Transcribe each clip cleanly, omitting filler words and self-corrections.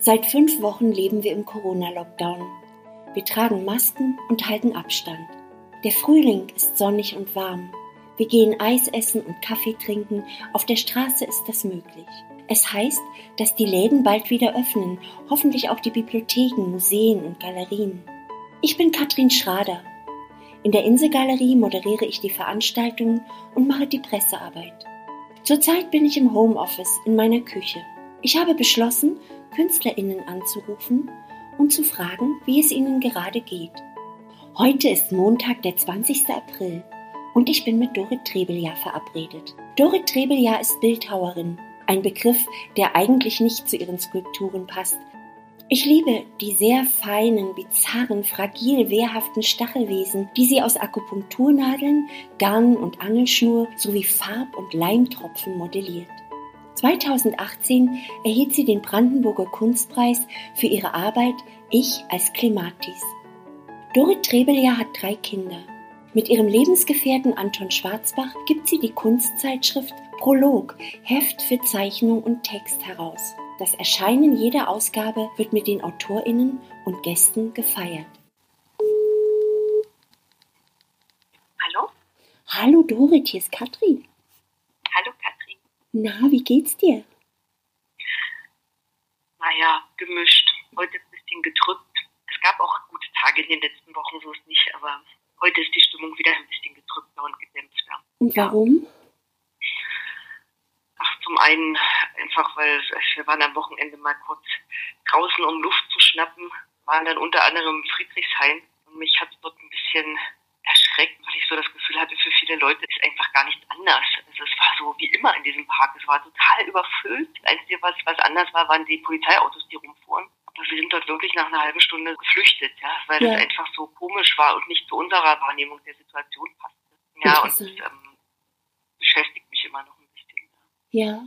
Seit 5 Wochen leben wir im Corona-Lockdown. Wir tragen Masken und halten Abstand. Der Frühling ist sonnig und warm. Wir gehen Eis essen und Kaffee trinken. Auf der Straße ist das möglich. Es heißt, dass die Läden bald wieder öffnen, hoffentlich auch die Bibliotheken, Museen und Galerien. Ich bin Katrin Schrader. In der Inselgalerie moderiere ich die Veranstaltungen und mache die Pressearbeit. Zurzeit bin ich im Homeoffice in meiner Küche. Ich habe beschlossen, KünstlerInnen anzurufen und zu fragen, wie es ihnen gerade geht. Heute ist Montag, der 20. April und ich bin mit Dorit Trebeljahr verabredet. Dorit Trebeljahr ist Bildhauerin, ein Begriff, der eigentlich nicht zu ihren Skulpturen passt. Ich liebe die sehr feinen, bizarren, fragil wehrhaften Stachelwesen, die sie aus Akupunkturnadeln, Garn und Angelschnur sowie Farb- und Leimtropfen modelliert. 2018 erhielt sie den Brandenburger Kunstpreis für ihre Arbeit Ich als Klematis. Dorit Trebeljahr hat 3 Kinder. Mit ihrem Lebensgefährten Anton Schwarzbach gibt sie die Kunstzeitschrift Prolog, Heft für Zeichnung und Text heraus. Das Erscheinen jeder Ausgabe wird mit den AutorInnen und Gästen gefeiert. Hallo? Hallo Dorit, hier ist Katrin. Hallo Katrin. Na, wie geht's dir? Naja, gemischt. Heute ist ein bisschen gedrückt. Es gab auch gute Tage in den letzten Wochen, so ist nicht, aber heute ist die Stimmung wieder ein bisschen gedrückter und gedämpfter. Und warum? Ach, zum einen einfach, weil wir waren am Wochenende mal kurz draußen, um Luft zu schnappen, waren dann unter anderem in Friedrichshain und mich hat es dort ein bisschen erschreckt, weil ich so das Gefühl hatte, für viele Leute ist einfach gar nicht anders. Also es war so wie immer in diesem Park, es war total überfüllt. Das Einzige, was anders war, waren die Polizeiautos, die rumfuhren. Aber wir sind dort wirklich nach einer halben Stunde geflüchtet, ja, weil es einfach so komisch war und nicht zu unserer Wahrnehmung der Situation passte. Ja, und das beschäftigt mich immer noch ein bisschen. Ja.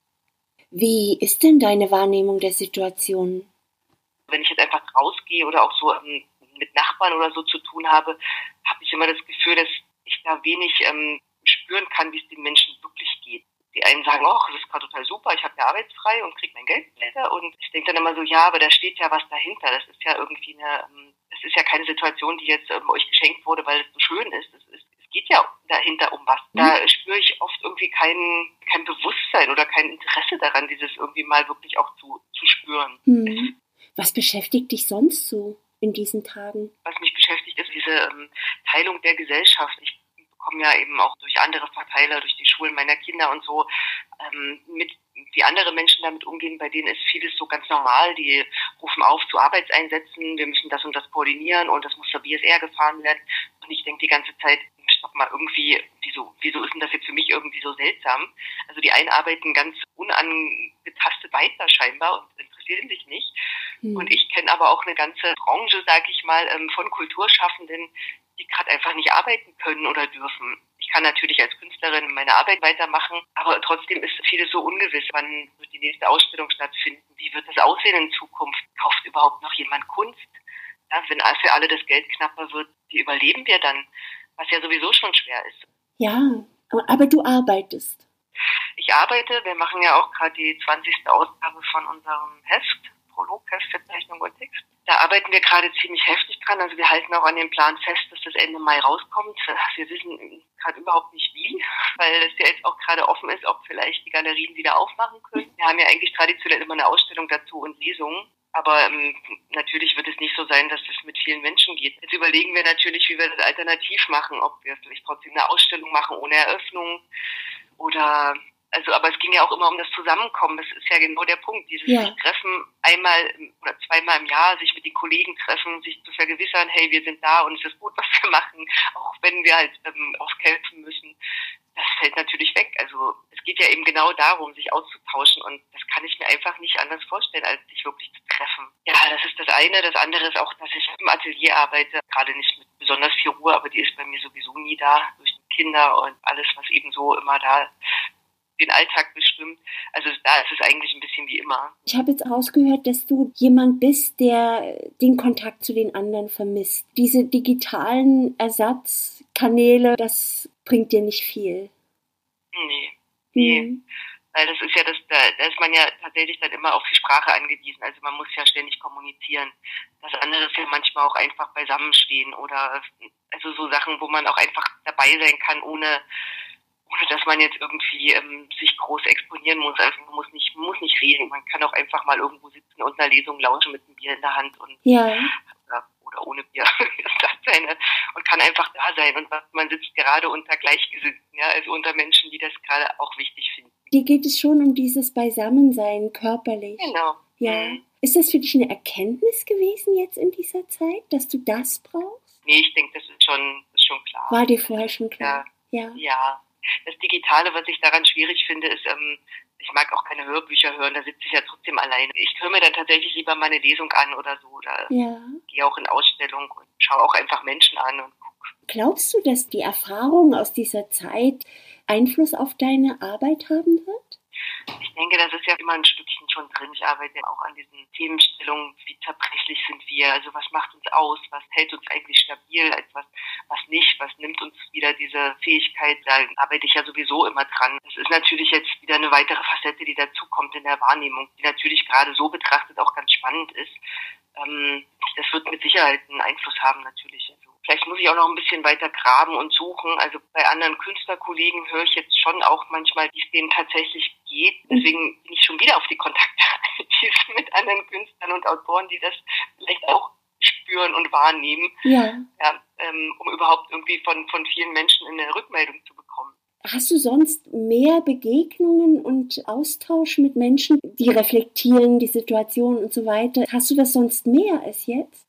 Wie ist denn deine Wahrnehmung der Situation? Wenn ich jetzt einfach rausgehe oder auch so mit Nachbarn oder so zu tun habe, habe ich immer das Gefühl, dass ich da wenig spüren kann, wie es den Menschen wirklich geht. Die einen sagen, oh, das ist gerade total super, ich habe ja arbeitsfrei und kriege mein Geld wieder. Und ich denke dann immer so, ja, aber da steht ja was dahinter. Das ist ja irgendwie es ist ja keine Situation, die jetzt euch geschenkt wurde, weil es so schön ist. Es geht ja dahinter um was. Da spüre ich oft irgendwie kein Bewusstsein oder kein Interesse daran, dieses irgendwie mal wirklich auch zu spüren. Was beschäftigt dich sonst so in diesen Tagen? Was mich beschäftigt, ist diese Teilung der Gesellschaft. Ich bekomme ja eben auch durch andere Verteiler, durch die Schulen meiner Kinder und so, mit wie andere Menschen damit umgehen, bei denen ist vieles so ganz normal. Die rufen auf zu Arbeitseinsätzen, wir müssen das und das koordinieren und das muss zur BSR gefahren werden. Und ich denke die ganze Zeit, stopp mal, irgendwie, wieso ist denn das jetzt für mich irgendwie so seltsam? Also die einen arbeiten ganz unangetastet weiter scheinbar und interessieren sich nicht. Und ich kenne aber auch eine ganze Branche, sage ich mal, von Kulturschaffenden, die gerade einfach nicht arbeiten können oder dürfen. Ich kann natürlich als Künstlerin meine Arbeit weitermachen, aber trotzdem ist vieles so ungewiss. Wann wird die nächste Ausstellung stattfinden? Wie wird das aussehen in Zukunft? Kauft überhaupt noch jemand Kunst? Ja, wenn für alle das Geld knapper wird, wie überleben wir dann? Was ja sowieso schon schwer ist. Ja, aber du arbeitest. Ich arbeite. Wir machen ja auch gerade die 20. Ausgabe von unserem Heft, Prolog, Heft für Zeichnung und Text. Da arbeiten wir gerade ziemlich heftig dran. Also wir halten auch an dem Plan fest, dass das Ende Mai rauskommt. Wir wissen gerade überhaupt nicht wie, weil es ja jetzt auch gerade offen ist, ob vielleicht die Galerien wieder aufmachen können. Wir haben ja eigentlich traditionell immer eine Ausstellung dazu und Lesungen. Aber natürlich wird es nicht so sein, dass es mit vielen Menschen geht. Jetzt überlegen wir natürlich, wie wir das alternativ machen, ob wir vielleicht trotzdem eine Ausstellung machen ohne Eröffnung oder aber es ging ja auch immer um das Zusammenkommen. Das ist ja genau der Punkt, dieses sich treffen, einmal oder zweimal im Jahr, sich mit den Kollegen treffen, sich zu vergewissern, hey, wir sind da und es ist gut, was wir machen, auch wenn wir halt aufkämpfen müssen. Das fällt natürlich weg. Also es geht ja eben genau darum, sich auszutauschen und das kann ich mir einfach nicht anders vorstellen, als sich wirklich zu treffen. Ja, das ist das eine. Das andere ist auch, dass ich im Atelier arbeite, gerade nicht mit besonders viel Ruhe, aber die ist bei mir sowieso nie da, durch die Kinder und alles, was eben so immer da den Alltag bestimmt. Also da ist es eigentlich ein bisschen wie immer. Ich habe jetzt rausgehört, dass du jemand bist, der den Kontakt zu den anderen vermisst. Diese digitalen Ersatzkanäle, das bringt dir nicht viel. Nee. Weil das ist ja da ist man ja tatsächlich dann immer auf die Sprache angewiesen. Also man muss ja ständig kommunizieren. Das andere ist ja manchmal auch einfach beisammenstehen oder also so Sachen, wo man auch einfach dabei sein kann, ohne dass man jetzt irgendwie sich groß exponieren muss. Also man muss nicht reden. Man kann auch einfach mal irgendwo sitzen und einer Lesung lauschen mit einem Bier in der Hand und oder ohne Bier und kann einfach da sein. Und man sitzt gerade unter Gleichgesinnten, ja, also unter Menschen, die das gerade auch wichtig finden. Dir geht es schon um dieses Beisammensein körperlich. Genau. Ja. Ist das für dich eine Erkenntnis gewesen jetzt in dieser Zeit, dass du das brauchst? Nee, ich denke, das ist schon klar. War dir vorher schon klar? Ja. Das Digitale, was ich daran schwierig finde, ist, ich mag auch keine Hörbücher hören, da sitze ich ja trotzdem alleine. Ich höre mir dann tatsächlich lieber mal eine Lesung an oder so, oder gehe auch in Ausstellung und schaue auch einfach Menschen an und gucke. Glaubst du, dass die Erfahrung aus dieser Zeit Einfluss auf deine Arbeit haben wird? Ich denke, das ist ja immer ein Stückchen schon drin. Ich arbeite ja auch an diesen Themenstellungen, wie zerbrechlich sind wir, also was macht uns aus, was hält uns eigentlich stabil, als was nicht, was nimmt uns wieder diese Fähigkeit, da arbeite ich ja sowieso immer dran. Das ist natürlich jetzt wieder eine weitere Facette, die dazukommt in der Wahrnehmung, die natürlich gerade so betrachtet auch ganz spannend ist. Das wird mit Sicherheit einen Einfluss haben natürlich. Also vielleicht muss ich auch noch ein bisschen weiter graben und suchen. Also bei anderen Künstlerkollegen höre ich jetzt schon auch manchmal, wie es denen tatsächlich geht. Deswegen bin ich schon wieder auf die Kontakte mit anderen Künstlern und Autoren, die das vielleicht auch spüren und wahrnehmen, um überhaupt irgendwie von vielen Menschen eine Rückmeldung zu bekommen. Hast du sonst mehr Begegnungen und Austausch mit Menschen, die reflektieren die Situation und so weiter? Hast du das sonst mehr als jetzt?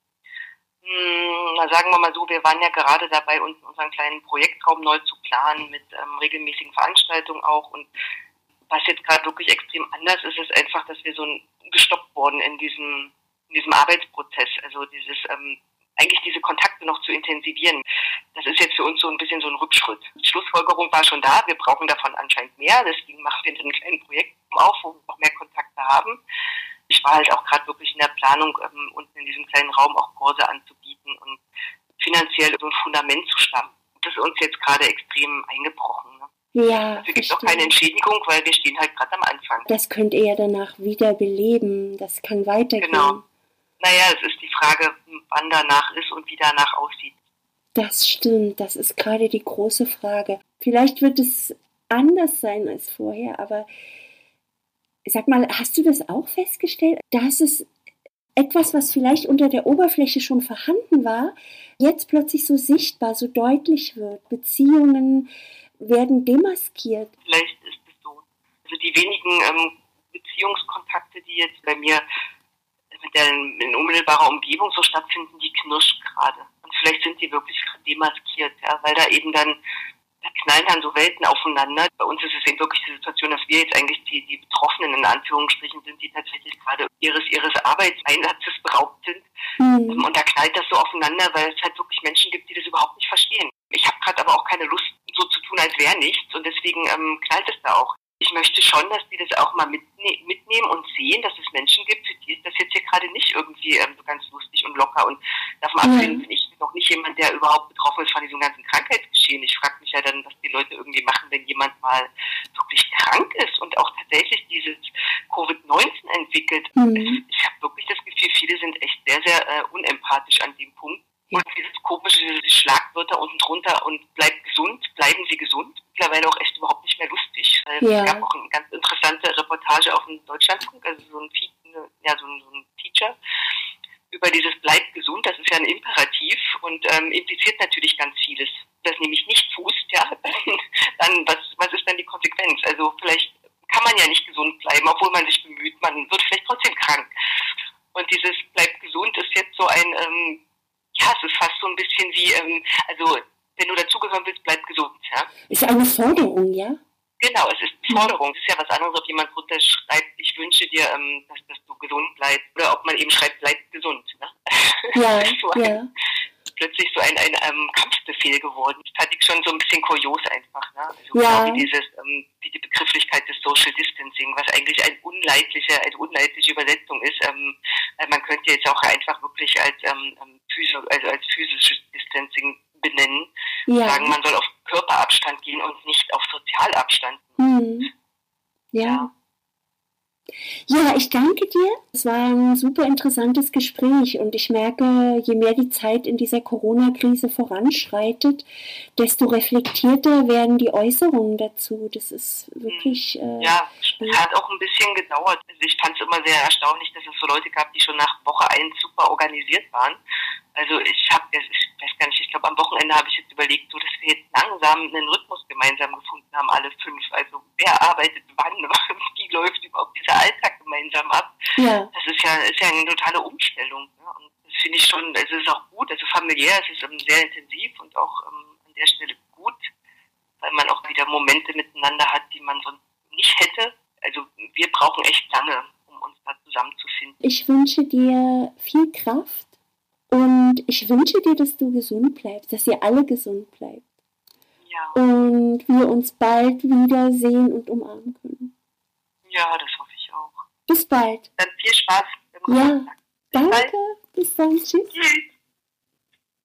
Na, sagen wir mal so, wir waren ja gerade dabei, unseren kleinen Projektraum neu zu planen mit regelmäßigen Veranstaltungen auch. Und was jetzt gerade wirklich extrem anders ist, ist einfach, dass wir so gestoppt wurden in diesem Arbeitsprozess. Also eigentlich diese Kontakte noch zu intensivieren. Das ist jetzt für uns so ein bisschen so ein Rückschritt. Die Schlussfolgerung war schon da, wir brauchen davon anscheinend mehr, deswegen machen wir einen kleinen Projekt auf, wo wir noch mehr Kontakte haben. Ich war halt auch gerade wirklich in der Planung, unten in diesem kleinen Raum auch Kurse anzubieten und finanziell so ein Fundament zu stampfen. Das ist uns jetzt gerade extrem eingebrochen. Ne? Ja, dafür gibt es auch keine Entschädigung, weil wir stehen halt gerade am Anfang. Das könnt ihr ja danach wieder beleben, das kann weitergehen. Genau. Naja, es ist die Frage, wann danach ist und wie danach aussieht. Das stimmt, das ist gerade die große Frage. Vielleicht wird es anders sein als vorher, aber sag mal, hast du das auch festgestellt, dass es etwas, was vielleicht unter der Oberfläche schon vorhanden war, jetzt plötzlich so sichtbar, so deutlich wird? Beziehungen werden demaskiert. Vielleicht ist es so. Also die wenigen Beziehungskontakte, die jetzt bei mir in unmittelbarer Umgebung so stattfinden, die knirschen gerade. Und vielleicht sind die wirklich demaskiert, ja, weil da eben da knallen dann so Welten aufeinander. Bei uns ist es eben wirklich die Situation, dass wir jetzt eigentlich die Betroffenen in Anführungsstrichen sind, die tatsächlich gerade ihres Arbeitseinsatzes beraubt sind. Und da knallt das so aufeinander, weil es halt wirklich Menschen gibt, die das überhaupt nicht verstehen. Ich habe gerade aber auch keine Lust, so zu tun, als wäre nichts. Und deswegen knallt es da auch. Ich möchte schon, dass die das auch mal mitnehmen und sehen, dass es Menschen gibt, für die ist das jetzt hier gerade nicht irgendwie so ganz lustig und locker. Und davon abgesehen bin ich noch nicht jemand, der überhaupt betroffen ist von diesem ganzen Krankheitsgeschehen. Ich frage mich ja dann, was die Leute irgendwie machen, wenn jemand mal wirklich krank ist und auch tatsächlich dieses Covid-19 entwickelt. Ich habe wirklich das Gefühl, viele sind echt sehr, sehr unempathisch an dem Punkt. Und dieses komische Schlagwörter unten drunter und bleibt gesund, bleiben Sie gesund, mittlerweile auch echt überhaupt nicht mehr lustig. Es gab auch eine ganz interessante Reportage auf dem Deutschlandfunk, also so ein Feature über dieses bleibt gesund, das ist ja ein Imperativ und impliziert natürlich ganz vieles. Das nämlich nicht fußt, ja, dann was ist dann die Konsequenz? Also vielleicht kann man ja nicht gesund bleiben, obwohl man sich bemüht, man wird vielleicht trotzdem krank. Und dieses bleibt gesund ist jetzt so ein es ist fast so ein bisschen wie, also wenn du dazugehören willst, bleib gesund. Ja? Ist eine Forderung, ja? Genau, es ist eine Forderung. Es ist ja was anderes, ob jemand drunter schreibt, ich wünsche dir, dass du gesund bleibst, oder ob man eben schreibt, bleib gesund. Ne? Ja, Plötzlich so ein Kampfbefehl geworden. Das fand ich schon so ein bisschen kurios einfach. Ne? Also genau wie die Begrifflichkeit des Social Distancing, was eigentlich eine unleidliche Übersetzung ist. Man könnte jetzt auch einfach wirklich als physisches Distancing benennen. Sagen, man soll auf Körperabstand gehen und nicht auf Sozialabstand. Ja. Ja, ich danke dir. Es war ein super interessantes Gespräch und ich merke, je mehr die Zeit in dieser Corona-Krise voranschreitet, desto reflektierter werden die Äußerungen dazu. Das ist wirklich... ja, es hat auch ein bisschen gedauert. Also ich fand es immer sehr erstaunlich, dass es so Leute gab, die schon nach Woche 1 super organisiert waren. Also ich weiß gar nicht, ich glaube am Wochenende habe ich jetzt überlegt, so dass wir jetzt langsam einen Rhythmus gemeinsam gefunden haben, alle 5. Also wer arbeitet wann, wie läuft überhaupt dieser Alltag gemeinsam ab? Ja. Das ist ja eine totale Umstellung. Ne? Und das finde ich schon, es ist auch gut, also familiär, es ist sehr intensiv und auch an der Stelle gut, weil man auch wieder Momente miteinander hat, die man sonst nicht hätte. Also wir brauchen echt lange, um uns da zusammenzufinden. Ich wünsche dir viel Kraft und ich wünsche dir, dass du gesund bleibst, dass ihr alle gesund bleibt. Ja. Und wir uns bald wiedersehen und umarmen können. Ja, das hoffe ich auch. Bis bald. Dann viel Spaß. Ja, danke. Bis dann. Tschüss. Tschüss.